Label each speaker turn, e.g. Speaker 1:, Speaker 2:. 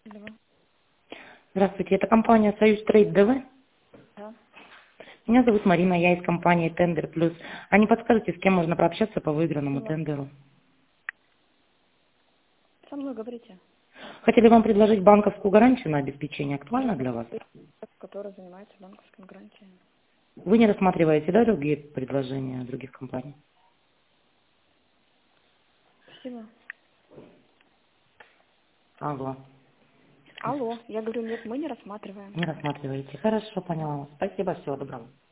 Speaker 1: Алло.
Speaker 2: Здравствуйте, это компания «Союз Трейд ДВ».
Speaker 1: Да.
Speaker 2: Меня зовут Марина, я из компании «Тендер Плюс». А не подскажете, с кем можно пообщаться по выигранному
Speaker 1: Спасибо.
Speaker 2: тендеру?
Speaker 1: Со мной говорите.
Speaker 2: Хотели вам предложить банковскую гарантию на обеспечение.
Speaker 1: Я
Speaker 2: Актуально для вас?
Speaker 1: человек, который занимается банковскими гарантиями.
Speaker 2: Вы не рассматриваете, да, другие предложения других компаний?
Speaker 1: Спасибо.
Speaker 2: Алло.
Speaker 1: Алло, я говорю, нет, мы не рассматриваем.
Speaker 2: Не рассматриваете. Хорошо, поняла вас. Спасибо, всего доброго.